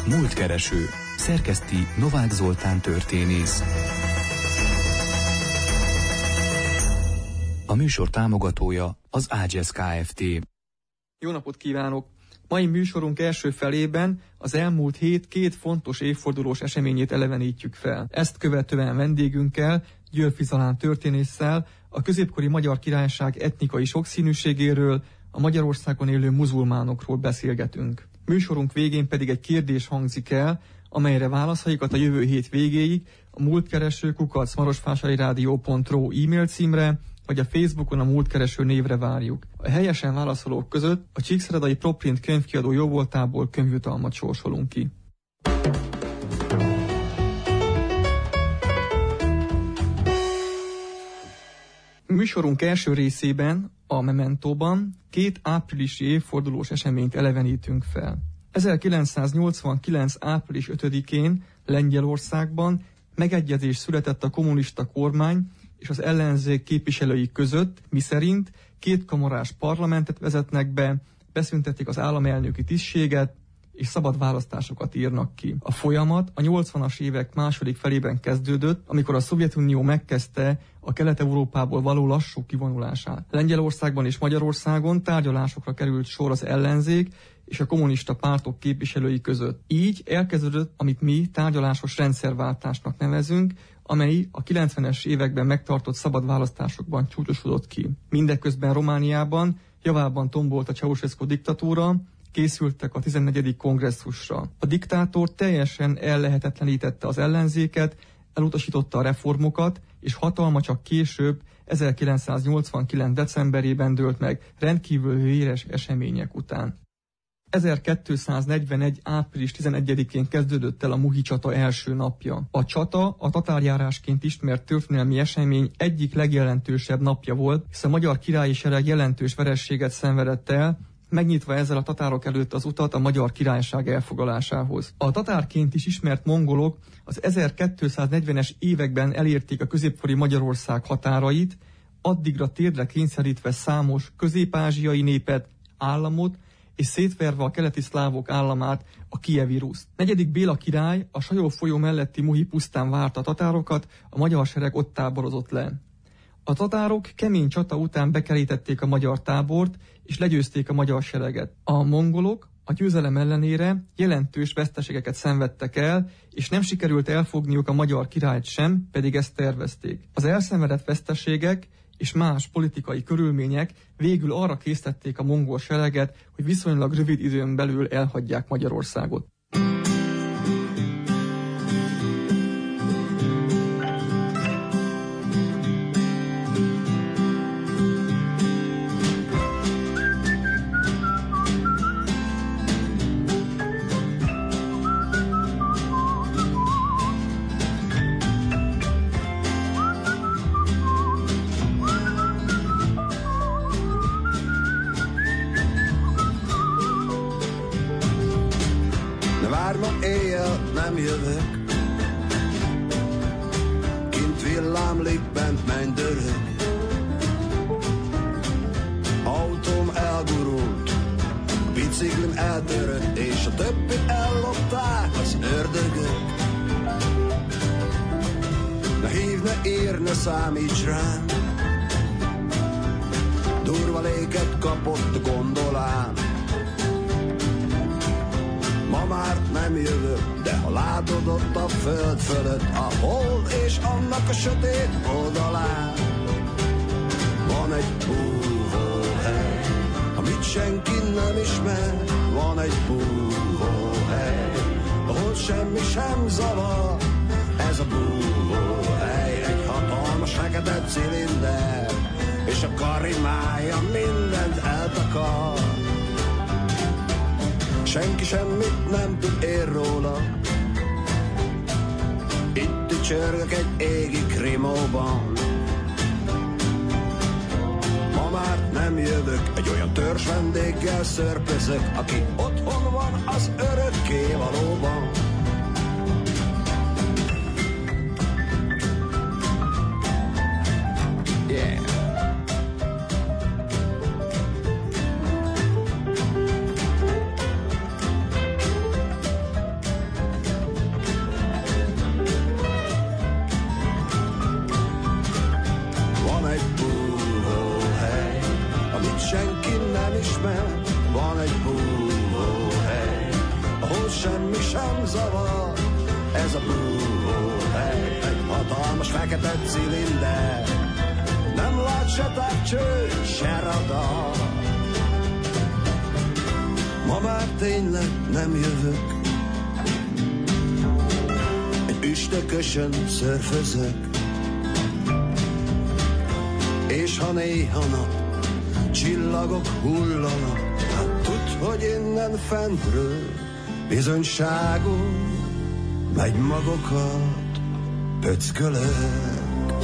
Múltkereső. Szerkeszti Novák Zoltán történész. A műsor támogatója az Ágyez Kft. Jó napot kívánok! Mai műsorunk első felében az elmúlt hét két fontos évfordulós eseményét elevenítjük fel. Ezt követően vendégünkkel, Györffy Zalán történésszel a középkori Magyar Királyság etnikai sokszínűségéről, a Magyarországon élő muzulmánokról beszélgetünk. Műsorunk végén pedig egy kérdés hangzik el, amelyre válaszaikat a jövő hét végéig a múltkereső@marosvásáriradio.ru e-mail címre, vagy a Facebookon a Múltkereső névre várjuk. A helyesen válaszolók között a Csíkszeredai ProPrint könyvkiadó jóvoltából könyvjutalmat sorsolunk ki. Műsorunk első részében, a Mementóban, két áprilisi évfordulós eseményt elevenítünk fel. 1989. április 5-én Lengyelországban megegyezés született a kommunista kormány és az ellenzék képviselői között, miszerint kétkamarás parlamentet vezetnek be, beszüntetik az államelnöki tisztséget, és szabad választásokat írnak ki. A folyamat a 80-as évek második felében kezdődött, amikor a Szovjetunió megkezdte a Kelet-Európából való lassú kivonulását. Lengyelországban és Magyarországon tárgyalásokra került sor az ellenzék és a kommunista pártok képviselői között. Így elkezdődött, amit mi tárgyalásos rendszerváltásnak nevezünk, amely a 90-es években megtartott szabad választásokban csúcsosodott ki. Mindeközben Romániában javában tombolt a Ceausescu diktatúra, készültek a 14. kongresszusra. A diktátor teljesen ellehetetlenítette az ellenzéket, elutasította a reformokat, és hatalma csak később, 1989. decemberében dőlt meg, rendkívül véres események után. 1241. április 11-én kezdődött el a Muhi csata első napja. A csata a tatárjárásként ismert történelmi esemény egyik legjelentősebb napja volt, hisz a magyar királyi sereg jelentős vereséget szenvedett el, megnyitva ezzel a tatárok előtt az utat a Magyar Királyság elfoglalásához. A tatárként is ismert mongolok az 1240-es években elérték a középkori Magyarország határait, addigra térdre kényszerítve számos közép-ázsiai népet, államot, és szétverve a keleti szlávok államát, a kijevi Ruszt. 4. Béla király a Sajó folyó melletti Muhi pusztán várta a tatárokat, a magyar sereg ott táborozott le. A tatárok kemény csata után bekerítették a magyar tábort, és legyőzték a magyar sereget. A mongolok a győzelem ellenére jelentős veszteségeket szenvedtek el, és nem sikerült elfogniuk a magyar királyt sem, pedig ezt tervezték. Az elszenvedett veszteségek és más politikai körülmények végül arra késztették a mongol sereget, hogy viszonylag rövid időn belül elhagyják Magyarországot. Nem jövök, kint villámlik, bent mennydörög. Autóm elgurult, biciklim eltörött, és a többi ellopták az ördögök. Ne hívj, ne ír, ne számíts rám, durva léket kapott a gondolám. Ma már nem jövök, de ha látod ott a föld fölött a hold és annak a sötét oldalán, van egy búvóhely, amit senki nem ismer. Van egy búvóhely, ahol semmi sem zavar. Ez a búvóhely egy hatalmas fekete cilinder, és a karimája mindent eltakar. Senki semmit nem tud ér róla. Itt csörgök egy égi krimóban. Ma már nem jövök, egy olyan törzs vendéggel szörpözök, aki otthon van az örökké valóban. Yeah. nem zavar. Ez a búvóhely, egy hatalmas fekete cilinder, nem lát se távcső, se radar. Ma már tényleg nem jövök, egy üstökösön szörfözök, és ha néha nap csillagok hullanak, hát tudd, hogy innen fentről bizonyságon megy magokat pöckölök.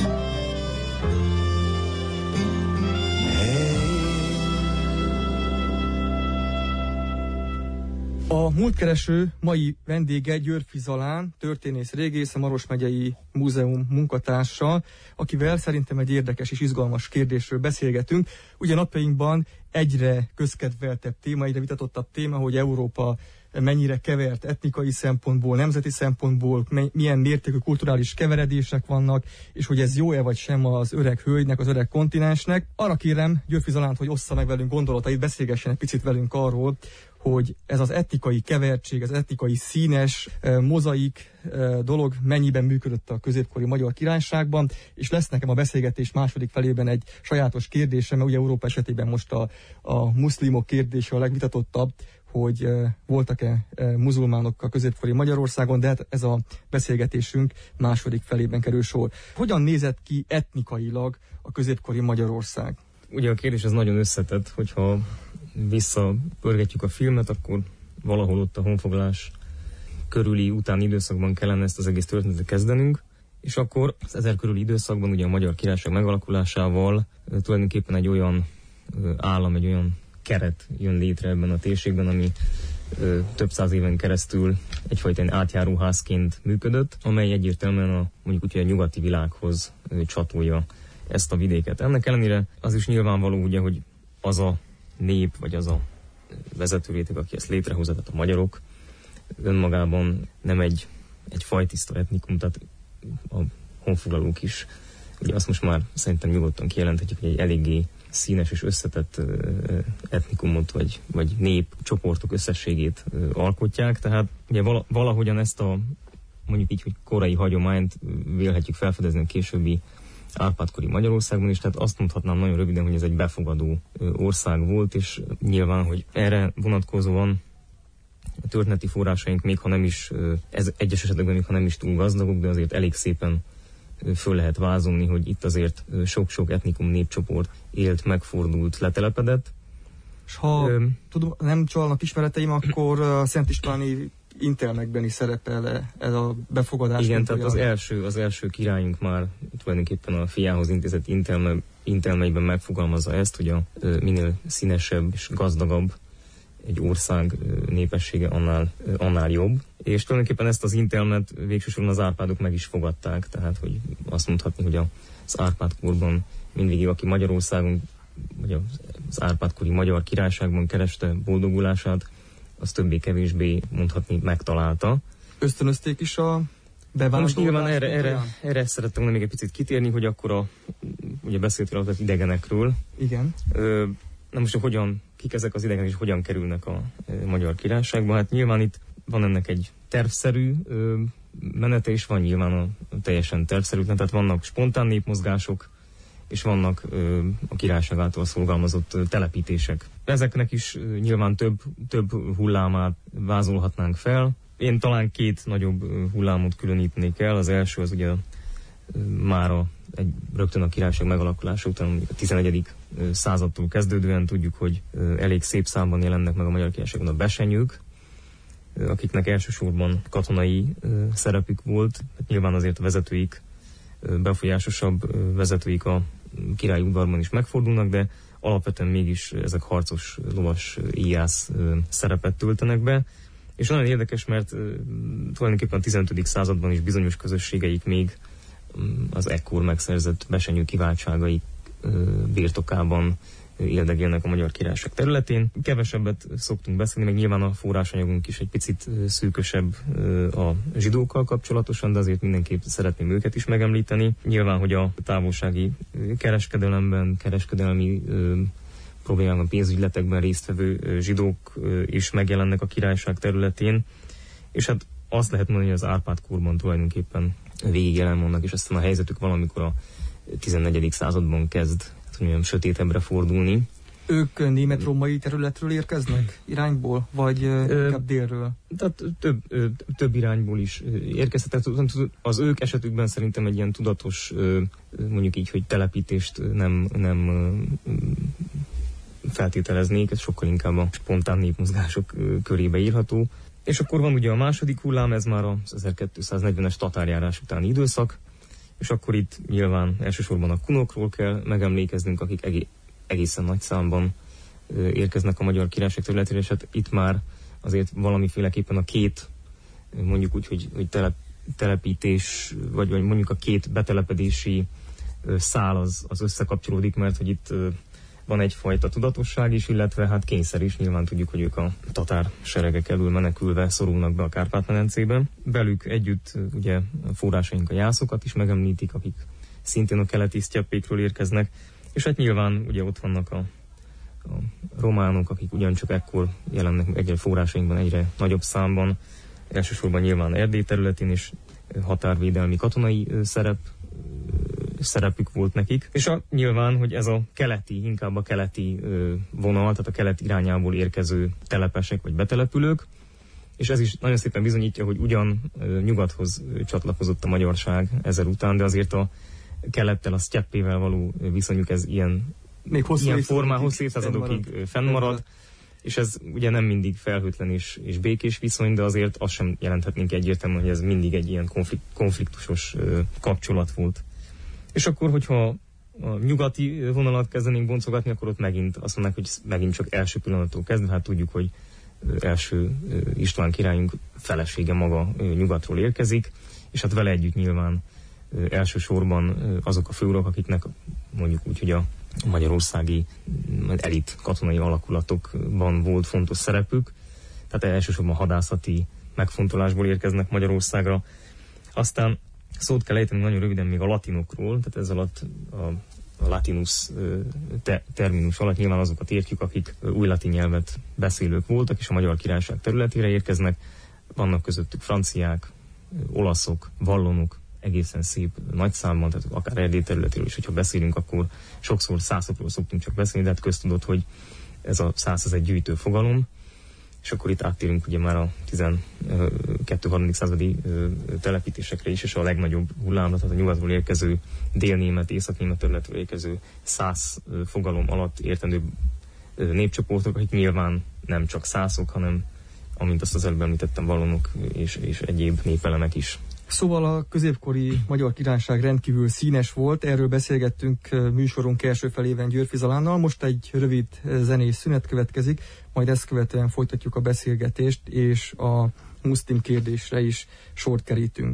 A múltkereső mai vendége Györffy Zalán, történész régész, a Maros megyei múzeum munkatársa, akivel szerintem egy érdekes és izgalmas kérdésről beszélgetünk. Ugye napjainkban egyre közkedveltebb téma, egyre vitatottabb téma, hogy Európa mennyire kevert etnikai szempontból, nemzeti szempontból, milyen mértékű kulturális keveredések vannak, és hogy ez jó-e vagy sem az öreg hölgynek, az öreg kontinensnek. Arra kérem Györffy Zalánt, hogy ossza meg velünk gondolatait, beszélgessen egy picit velünk arról, hogy ez az etnikai kevertség, az etnikai színes mozaik dolog mennyiben működött a középkori Magyar Királyságban, és lesz nekem a beszélgetés második felében egy sajátos kérdésem, mert ugye Európa esetében most a muszlimok kérdése a legvitatottabb, hogy voltak-e muzulmánok a középkori Magyarországon, de hát ez a beszélgetésünk második felében kerül sor. Hogyan nézett ki etnikailag a középkori Magyarország? Ugye a kérdés az nagyon összetett, hogyha visszapörgetjük a filmet, akkor valahol ott a honfoglalás körüli utáni időszakban kellene ezt az egész történetet kezdenünk, és akkor az 1000 körüli időszakban ugye a Magyar Királyság megalakulásával tulajdonképpen egy olyan állam, egy olyan keret jön létre ebben a térségben, ami több száz éven keresztül egyfajta átjáróházként működött, amely egyértelműen mondjuk úgy, hogy a nyugati világhoz csatolja ezt a vidéket. Ennek ellenére az is nyilvánvaló, ugye, hogy az a nép, vagy az a vezetőréteg, aki ezt létrehozza, tehát a magyarok, önmagában nem egy fajtiszta etnikum, tehát a honfoglalók is. Ugye azt most már szerintem nyugodtan kijelenthetjük, hogy egy eléggé színes és összetett etnikumot, vagy népcsoportok összességét alkotják, tehát ugye valahogyan ezt a mondjuk így, hogy korai hagyományt vélhetjük felfedezni a későbbi Árpád-kori Magyarországban is, tehát azt mondhatnám nagyon röviden, hogy ez egy befogadó ország volt, és nyilván, hogy erre vonatkozóan a történeti forrásaink még ha nem is, ez egyes esetekben még ha nem is túl gazdagok, de azért elég szépen föl lehet vázolni, hogy itt azért sok-sok etnikum népcsoport élt, megfordult, letelepedett. És ha tudom, nem csalnak ismereteim, akkor a Szent Istváni intelmekben is szerepel ez a befogadás. Igen, tehát az első királyunk már tulajdonképpen a fiához intézett intelmeiben megfogalmazza ezt, hogy a minél színesebb és gazdagabb egy ország népessége, annál jobb. És tulajdonképpen ezt az intelmet végsősorban az Árpádok meg is fogadták, tehát hogy azt mondhatni, hogy az Árpád-korban mindvégig, aki Magyarországon, vagy az Árpád-kori Magyar Királyságban kereste boldogulását, az többé-kevésbé mondhatni megtalálta. Ösztönözték is a bevándorlást? Most nyilván erre szerettem volna még egy picit kitérni, hogy akkor ugye beszéltél az idegenekről. Igen. Na most, kik ezek az idegenek, és hogyan kerülnek a Magyar Királyságba? Hát nyilván itt van ennek egy tervszerű menete, és van nyilván a teljesen tervszerűtlen, tehát vannak spontán népmozgások, és vannak a királyság által szorgalmazott telepítések. Ezeknek is nyilván több hullámát vázolhatnánk fel. Én talán két nagyobb hullámot különítenék el. Az első az ugye már rögtön a királyság megalakulása után a 11. századtól kezdődően tudjuk, hogy elég szép számban jelennek meg a Magyar Királyságon a besenyők, akiknek elsősorban katonai szerepük volt. Nyilván azért a vezetőik, befolyásosabb vezetőik a királyi udvarban is megfordulnak, de alapvetően mégis ezek harcos, lovas, íjász szerepet töltenek be. És nagyon érdekes, mert tulajdonképpen a 15. században is bizonyos közösségeik még az ekkor megszerzett besenyő kiváltságai birtokában éldegélnek a Magyar Királyság területén. Kevesebbet szoktunk beszélni, meg nyilván a forrásanyagunk is egy picit szűkösebb a zsidókkal kapcsolatosan, de azért mindenképp szeretném őket is megemlíteni. Nyilván, hogy a távolsági kereskedelmi problémában, pénzügyletekben résztvevő zsidók is megjelennek a királyság területén, és hát azt lehet mondani, hogy az Árpád-korban tulajdonképpen végig jelen vannak, és aztán a helyzetük valamikor a 14. században kezd olyan sötétebbre fordulni. Ők német-római területről érkeznek irányból, vagy inkább délről? Tehát több irányból is érkeztek. Az ők esetükben szerintem egy ilyen tudatos, mondjuk így, hogy telepítést nem feltételeznék, ez sokkal inkább a spontán népmozgások körébe írható. És akkor van ugye a második hullám, ez már az 1240-es tatárjárás utáni időszak, és akkor itt nyilván elsősorban a kunokról kell megemlékeznünk, akik egészen nagy számban érkeznek a Magyar Királyság területére, és hát itt már azért valamiféleképpen a két, mondjuk úgy, hogy telepítés, vagy mondjuk a két betelepedési szál az összekapcsolódik, mert hogy itt van egyfajta tudatosság is, illetve hát kényszer is, nyilván tudjuk, hogy ők a tatár seregek elől menekülve szorulnak be a Kárpát-medencébe. Belük együtt ugye forrásaink a jászokat is megemlítik, akik szintén a keleti sztyeppékről érkeznek, és hát nyilván ugye ott vannak a románok, akik ugyancsak ekkor jelennek egyre forrásainkban egyre nagyobb számban, elsősorban nyilván Erdély területén is határvédelmi katonai szerepük volt nekik. És nyilván, hogy ez a keleti, inkább a keleti vonal, tehát a kelet irányából érkező telepesek vagy betelepülők, és ez is nagyon szépen bizonyítja, hogy ugyan nyugathoz csatlakozott a magyarság ezer után, de azért a kelettel, a sztyeppével való viszonyuk ez ilyen hosszú évszázadokig fennmarad, és ez ugye nem mindig felhőtlen és békés viszony, de azért azt sem jelenthetnénk egyértelműen, hogy ez mindig egy ilyen konfliktusos kapcsolat volt. És akkor, hogyha a nyugati vonalat kezdenénk boncogatni, akkor ott megint azt mondják, hogy megint csak első pillanattól kezdve, hát tudjuk, hogy első István királyunk felesége maga nyugatról érkezik, és hát vele együtt nyilván elsősorban azok a főurak, akiknek mondjuk úgy, hogy a magyarországi elit katonai alakulatokban volt fontos szerepük, tehát elsősorban hadászati megfontolásból érkeznek Magyarországra. Aztán szót kell ejteni nagyon röviden még a latinokról, tehát ez alatt a latinus terminus alatt nyilván azokat értjük, akik új latin nyelvet beszélők voltak, és a Magyar Királyság területére érkeznek. Vannak közöttük franciák, olaszok, vallonok, egészen szép nagy számban, tehát akár Erdély területéről is, hogyha beszélünk, akkor sokszor szászokról szoktunk csak beszélni, de hát köztudott, hogy ez a szász egy gyűjtő fogalom, és akkor itt áttérünk ugye már a 12-13. századi telepítésekre is, és a legnagyobb hullámra, tehát a nyugatról érkező délnémet, északnémet területről érkező szász fogalom alatt értendő népcsoportok, akik nyilván nem csak szászok, hanem, amint azt az előbb említettem, vallonok és egyéb népelemek is. Szóval a középkori Magyar Királyság rendkívül színes volt, erről beszélgettünk műsorunk első felében Györfi Zalánnal, most egy rövid zenés szünet következik, majd ezt követően folytatjuk a beszélgetést, és a muszlim kérdésre is sort kerítünk.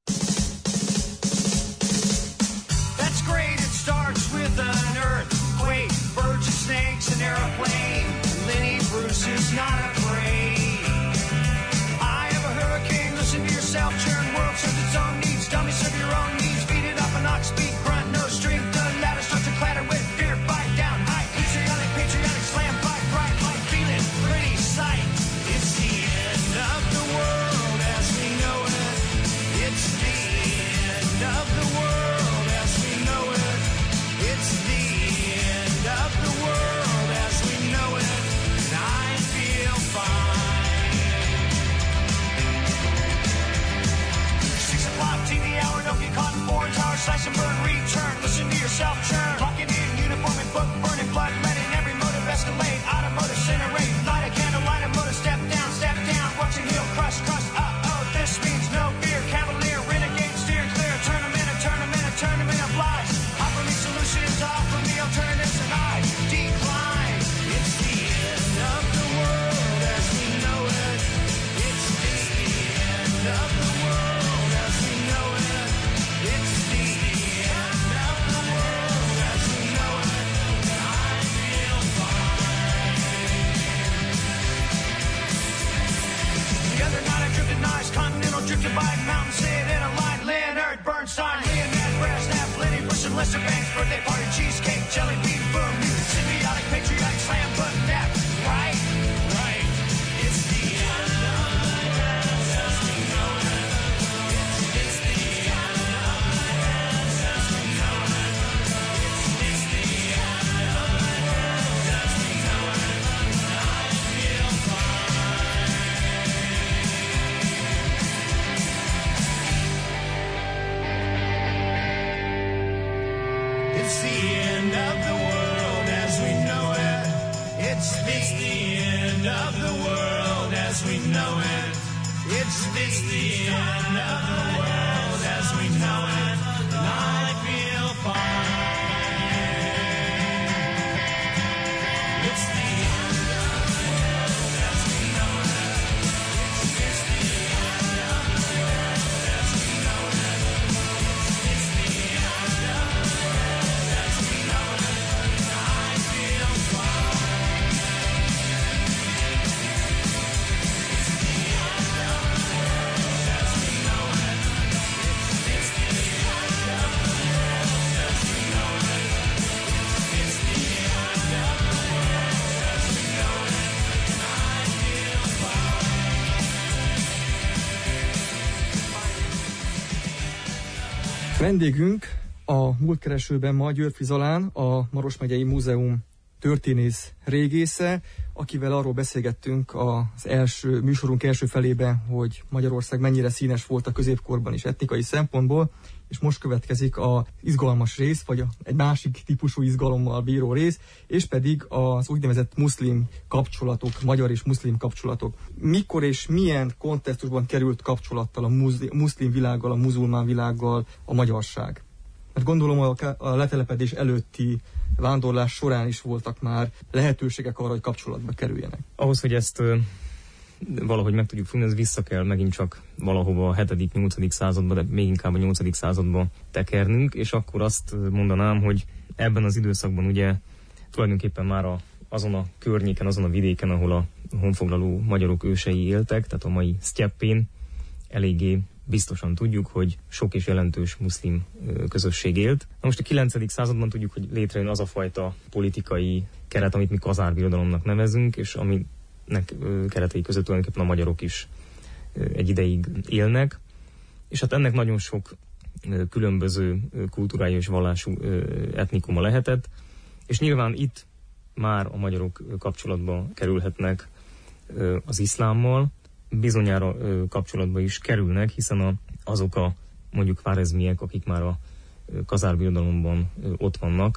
That's great, it starts with an earthquake, birds and snakes, an airplane, Lenny Bruce is not afraid. I have a hurricane, listen to yourself, churn world serves its own needs, dummy serve your own needs, beat it up an ox, speed, grunt, no strength, the ladder starts to clatter with fear, fight down, high, patriotic, slam, fight, bright, light, feel it, pretty sight. It's the end of the world as we know it. It's the end of the world as we know it. It's the end of the world as we know it. And I feel fine. 6 o'clock, TV hour, don't get caught in foreign tower, slice and burn, return, listen to yourself churn. Clocking in, uniform and book, burning blood, letting every motive escalate, automotive incinerate, light a candle, light a motor, step down, watching heel crush, uh-oh, this means no fear, cavalier, renegade, steer clear, turn them in of lies, offer me solutions, offer me alternatives, and I decline. It's the end of the world as we know it. It's the end of the world as we know it. It's the end of the world as we know it. And I feel fine. The other night I drifted nice, continental drifted by mountain, saying in a line, Leonard Bernstein, Leonard Brasnap, Lenny Bruce and Lester Banks, birthday party, cheesecake, jelly bean, boom, symbiotic, patriotic, slam, button, nap, right, it's the end of the world as know it. It's the end of the world as we know it, and I feel fine. It's the end of the world as we know it. It's the end of the world as we know it. It's the end of the world as we know it, and I feel fine. Vendégünk a múltkeresőben ma Györffy Zalán, a Maros megyei Múzeum történész régésze, akivel arról beszélgettünk az műsorunk első felében, hogy Magyarország mennyire színes volt a középkorban is etnikai szempontból, és most következik az izgalmas rész, vagy egy másik típusú izgalommal bíró rész, és pedig az úgynevezett muszlim kapcsolatok, magyar és muszlim kapcsolatok. Mikor és milyen kontextusban került kapcsolattal a muszlim világgal, a muzulmán világgal a magyarság? Mert gondolom a letelepedés előtti vándorlás során is voltak már lehetőségek arra, hogy kapcsolatba kerüljenek. Ahhoz, hogy ezt valahogy meg tudjuk fogni, ez vissza kell megint csak valahova a 7.-8. századba, de még inkább a 8. századba tekernünk, és akkor azt mondanám, hogy ebben az időszakban ugye tulajdonképpen már azon a környéken, azon a vidéken, ahol a honfoglaló magyarok ősei éltek, tehát a mai Sztyeppén, eléggé biztosan tudjuk, hogy sok és jelentős muszlim közösség élt. Na most a 9. században tudjuk, hogy létrejön az a fajta politikai keret, amit mi kazárbirodalomnak nevezünk, és aminek keretei között tulajdonképpen a magyarok is egy ideig élnek. És hát ennek nagyon sok különböző kultúrájú és vallású etnikuma lehetett, és nyilván itt már a magyarok kapcsolatba kerülhetnek az iszlámmal, bizonyára kapcsolatba is kerülnek, hiszen azok a mondjuk khwarezmiek, akik már a kazárbirodalomban ott vannak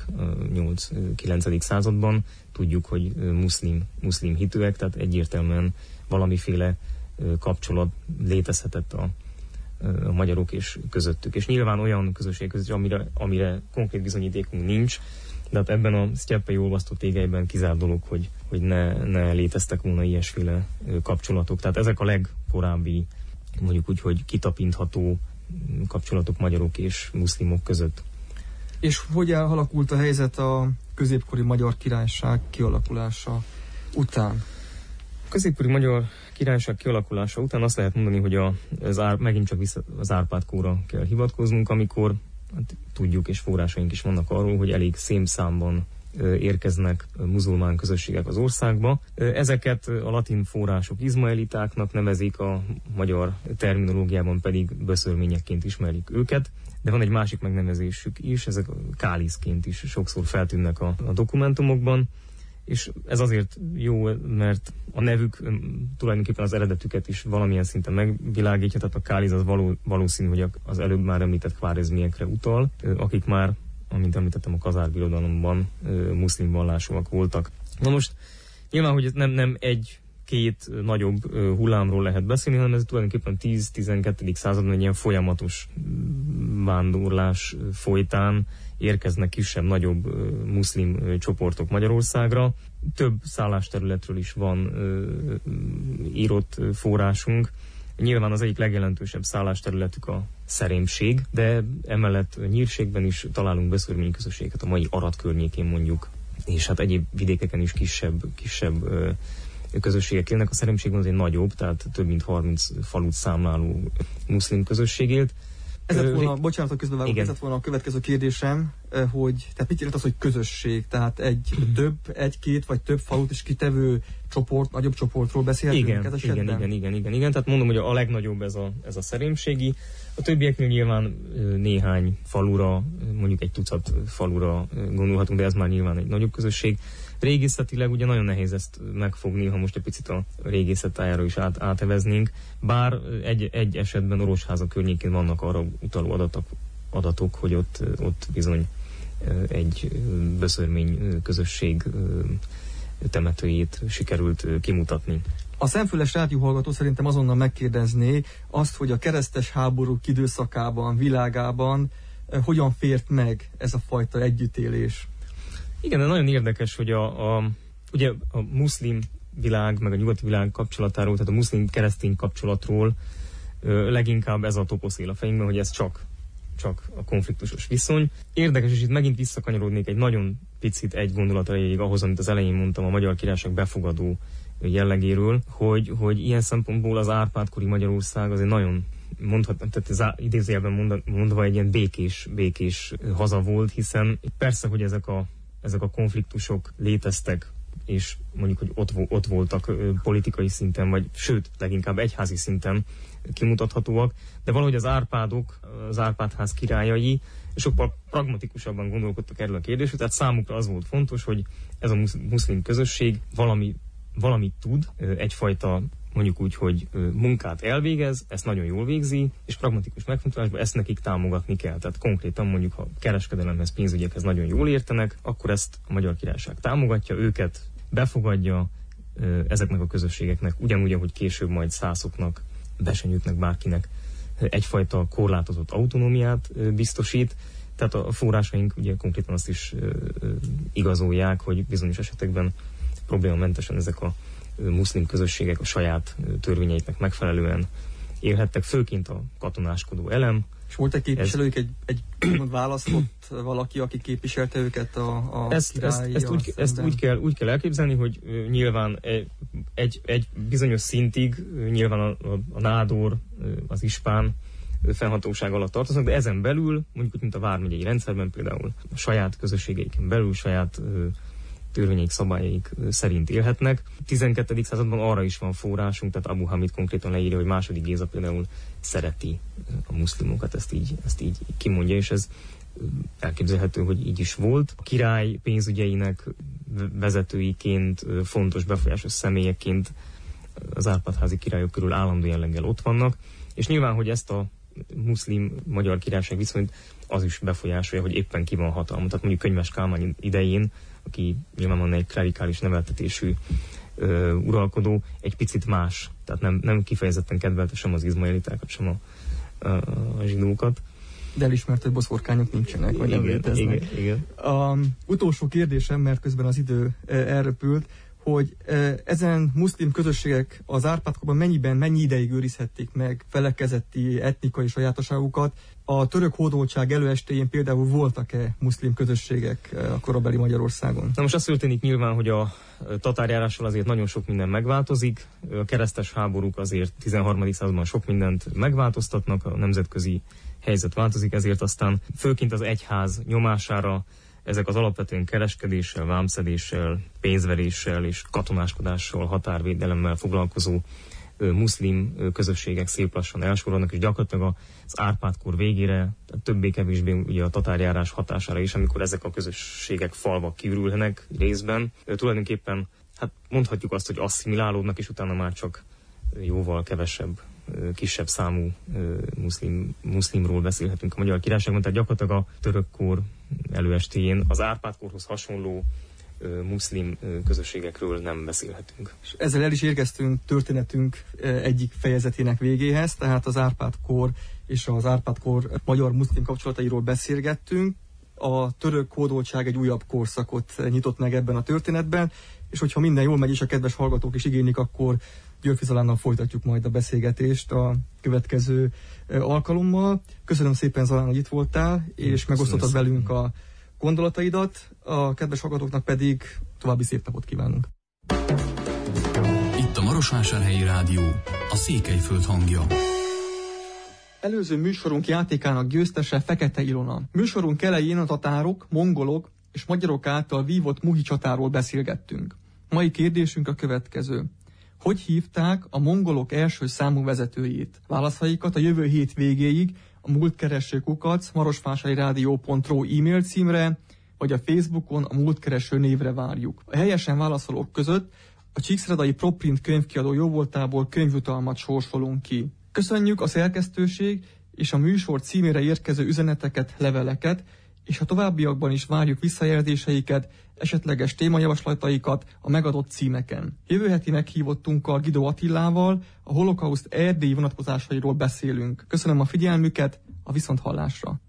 8-9. században, tudjuk, hogy muszlim hitűek, tehát egyértelműen valamiféle kapcsolat létezhetett a magyarok és közöttük. És nyilván olyan közösség között, amire konkrét bizonyítékunk nincs, de hát ebben a sztyeppei olvasztó tégelyben kizárt dolog, hogy ne léteztek volna ilyesféle kapcsolatok. Tehát ezek a legkorábbi, mondjuk úgy, hogy kitapintható kapcsolatok magyarok és muszlimok között. És hogy alakult a helyzet a középkori Magyar Királyság kialakulása után? A középkori Magyar Királyság kialakulása után azt lehet mondani, hogy megint csak az Árpád-kórra kell hivatkoznunk, amikor hát tudjuk, és forrásaink is vannak arról, hogy elég szémszámban érkeznek muzulmán közösségek az országba. Ezeket a latin források izmaelitáknak nevezik, a magyar terminológiában pedig böszörményekként ismerik őket, de van egy másik megnevezésük is, ezek káliszként is sokszor feltűnnek a dokumentumokban, és ez azért jó, mert a nevük tulajdonképpen az eredetüket is valamilyen szinten megvilágítja, tehát a káliz az valószínű, hogy az előbb már említett khwarezmiekre utal, akik már, amint említettem, a kazárbirodalomban muszlim vallásúak voltak. Na most nyilván, hogy ez nem egy-két nagyobb hullámról lehet beszélni, hanem ez tulajdonképpen 10-12. században egy ilyen folyamatos vándorlás folytán érkeznek kisebb-nagyobb muszlim csoportok Magyarországra. Több szállásterületről is van írott forrásunk. Nyilván az egyik legjelentősebb szállásterületük a Szerémség, de emellett Nyírségben is találunk beszörményközösséget, a mai Arad környékén mondjuk, és hát egyéb vidékeken is kisebb közösségek élnek. A Szerémségben az egy nagyobb, tehát több mint 30 falut számláló muszlim közösség élt. Ez lett volna, bocsánat, a közbevágok, ez lett volna a következő kérdésem, hogy tehát mit jelent az, hogy közösség? Tehát egy-két vagy több falut is kitevő csoport, nagyobb csoportról beszélhetünk ez esetben? Igen. Tehát mondom, hogy a legnagyobb ez a Szerémségi. A többieknél nyilván néhány falura, mondjuk egy tucat falura gondolhatunk, de ez már nyilván egy nagyobb közösség. Régészetileg ugye nagyon nehéz ezt megfogni, ha most egy picit a régészet tájára is áteveznénk, bár egy esetben Orosháza környékén vannak arra utaló adatok, hogy ott bizony egy beszörmény közösség temetőjét sikerült kimutatni. A szemfüles rádióhallgató szerintem azonnal megkérdezné azt, hogy a keresztes háborúk időszakában, világában hogyan fért meg ez a fajta együttélés. Igen, de nagyon érdekes, hogy ugye a muszlim világ, meg a nyugati világ kapcsolatáról, tehát a muszlim-keresztény kapcsolatról leginkább ez a toposzél a fejünkben, hogy ez csak a konfliktusos viszony. Érdekes, és itt megint visszakanyarodnék egy nagyon picit egy gondolat erejéig ahhoz, amit az elején mondtam a Magyar Királyság befogadó jellegéről, hogy ilyen szempontból az Árpád-kori Magyarország azért nagyon mondhatnám, tehát idézőjelben mondva egy ilyen békés haza volt, hiszen persze, hogy ezek a konfliktusok léteztek, és mondjuk, hogy ott voltak politikai szinten, vagy sőt, leginkább egyházi szinten kimutathatóak, de valahogy az Árpádok, az Árpád-ház királyai sokkal pragmatikusabban gondolkodtak erről a kérdésről, tehát számukra az volt fontos, hogy ez a muszlim közösség valamit tud, egyfajta mondjuk úgy, hogy munkát elvégez, ezt nagyon jól végzi, és pragmatikus megfontolásban ezt nekik támogatni kell. Tehát konkrétan mondjuk, ha kereskedelemhez, pénzügyekhez nagyon jól értenek, akkor ezt a Magyar Királyság támogatja, őket befogadja ezeknek a közösségeknek, ugyanúgy, ahogy később majd szászoknak, besenyőknek, bárkinek egyfajta korlátozott autonómiát biztosít. Tehát a forrásaink ugye konkrétan azt is igazolják, hogy bizonyos esetekben problémamentesen ezek a muszlim közösségek a saját törvényeiknek megfelelően élhettek, főként a katonáskodó elem. És volt egy képviselők, egy választott valaki, aki képviselte őket a ezt úgy kell elképzelni, hogy nyilván egy bizonyos szintig nyilván a nádor, az ispán fennhatóság alatt tartoznak, de ezen belül, mondjuk mint a vármegyei rendszerben például a saját közösségeiken belül, saját törvényeik, szabályaik szerint élhetnek. 12. században arra is van forrásunk, tehát Abu Hamid konkrétan leírja, hogy II. Géza például szereti a muszlimokat, ezt így kimondja, és ez elképzelhető, hogy így is volt. A király pénzügyeinek vezetőiként, fontos befolyásos személyeként az Árpád-házi királyok körül állandó jelleggel ott vannak, és nyilván, hogy ezt a muszlim-magyar királyság viszonyt az is befolyásolja, hogy éppen ki van hatalma. Tehát mondjuk Könyves Kálmán idején, aki nyilvánvalóan egy klerikális neveltetésű uralkodó, egy picit más. Tehát nem kifejezetten kedvelte sem az izmaelitákat, sem a zsidókat. De elismert, hogy boszorkányok nincsenek, vagy nem léteznek. Igen. Utolsó kérdésem, mert közben az idő elröpült, hogy ezen muszlim közösségek az Árpád-korban mennyi ideig őrizhették meg felekezeti etnikai sajátosságukat? A török hódoltság előestéjén például voltak-e muszlim közösségek a korabeli Magyarországon? Na most az történik nyilván, hogy a tatárjárással azért nagyon sok minden megváltozik. A keresztes háborúk azért 13. században sok mindent megváltoztatnak, a nemzetközi helyzet változik, ezért aztán főként az egyház nyomására ezek az alapvetően kereskedéssel, vámszedéssel, pénzveréssel és katonáskodással, határvédelemmel foglalkozó muszlim közösségek szép lassan elsorolnak, és gyakorlatilag az Árpád-kor végére, többé-kevésbé ugye a tatárjárás hatására is, amikor ezek a közösségek, falvak kiürülnek részben, tulajdonképpen hát mondhatjuk azt, hogy asszimilálódnak, és utána már csak jóval kevesebb, kisebb számú muszlimról beszélhetünk a Magyar Királyságban, tehát gyakorlatilag a törökkor előestéjén az Árpád-korhoz hasonló muszlim közösségekről nem beszélhetünk. És ezzel el is érkeztünk történetünk egyik fejezetének végéhez, tehát az Árpád-kor és az Árpád-kor magyar-muszlim kapcsolatairól beszélgettünk. A török hódoltság egy újabb korszakot nyitott meg ebben a történetben, és hogyha minden jól megy, és a kedves hallgatók is igénylik, akkor Györfi Zalánnal folytatjuk majd a beszélgetést a következő alkalommal. Köszönöm szépen, Zalán, hogy itt voltál, és megosztottad velünk a gondolataidat, a kedves hallgatóknak pedig további szép napot kívánunk. Itt a Marosvásárhelyi Rádió, a Székelyföld hangja. Előző műsorunk játékának győztese Fekete Ilona. Műsorunk elején a tatárok, mongolok és magyarok által vívott muhi csatáról beszélgettünk. Mai kérdésünk a következő. Hogy hívták a mongolok első számú vezetőjét? Válaszaikat a jövő hét végéig a múltkereső@marosvásárhelyradio.ru e-mail címre, vagy a Facebookon a múltkereső névre várjuk. A helyesen válaszolók között a Csíkszredai ProPrint könyvkiadó jóvoltából könyvjutalmat sorsolunk ki. Köszönjük a szerkesztőség és a műsor címére érkező üzeneteket, leveleket, és a továbbiakban is várjuk visszajelzéseiket, esetleges témajavaslataikat a megadott címeken. Jövő heti meghívottunkkal, Guido Attilával a holokauszt erdélyi vonatkozásairól beszélünk. Köszönöm a figyelmüket, a viszonthallásra!